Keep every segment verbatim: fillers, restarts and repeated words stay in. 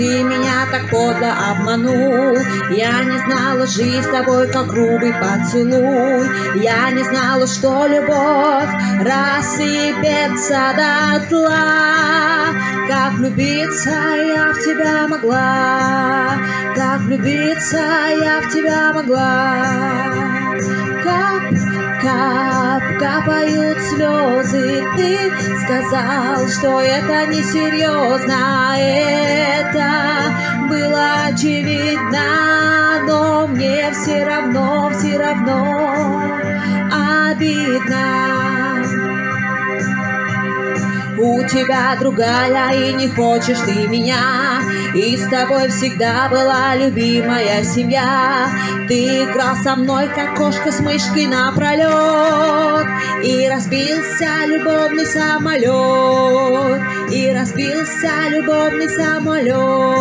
ты меня так подло обманул. Я не знала, жизнь с тобой как грубый поцелуй. Я не знала, что любовь рассыпется дотла. Как влюбиться я в тебя могла, как влюбиться я в тебя могла. Кап, кап, капают слезы. Ты сказал, что это несерьезно. Это было очевидно, но мне все равно, все равно обидно. У тебя другая, и не хочешь ты меня, и с тобой всегда была любимая семья. Ты играл со мной, как кошка с мышкой напролет, и разбился любовный самолет, и разбился любовный самолет.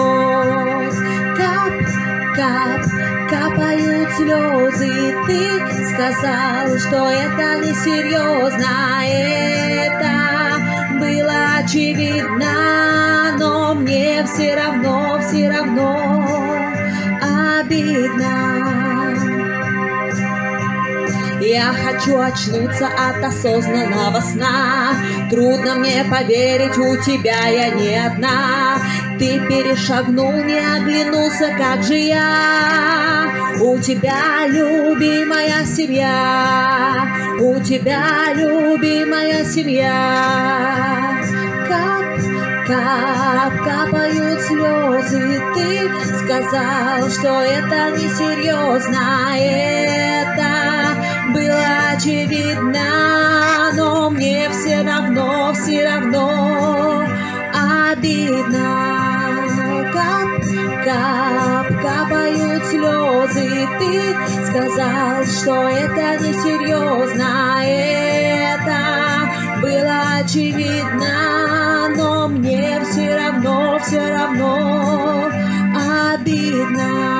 Кап, кап, капают слезы. Ты сказал, что это несерьезно. Это было очевидно, но мне все равно, все равно обидно. Я хочу очнуться от осознанного сна. Трудно мне поверить, у тебя я не одна. Ты перешагнул, не оглянулся, как же я. У тебя любимая семья, у тебя любимая семья. Кап, кап, капают слезы. Ты сказал, что это несерьезно. Это было очевидно, но мне все равно, все равно обидно. Кап, кап, капают слезы. Ты сказал, что это несерьезно. Это было очевидно, но мне все равно, все равно обидно.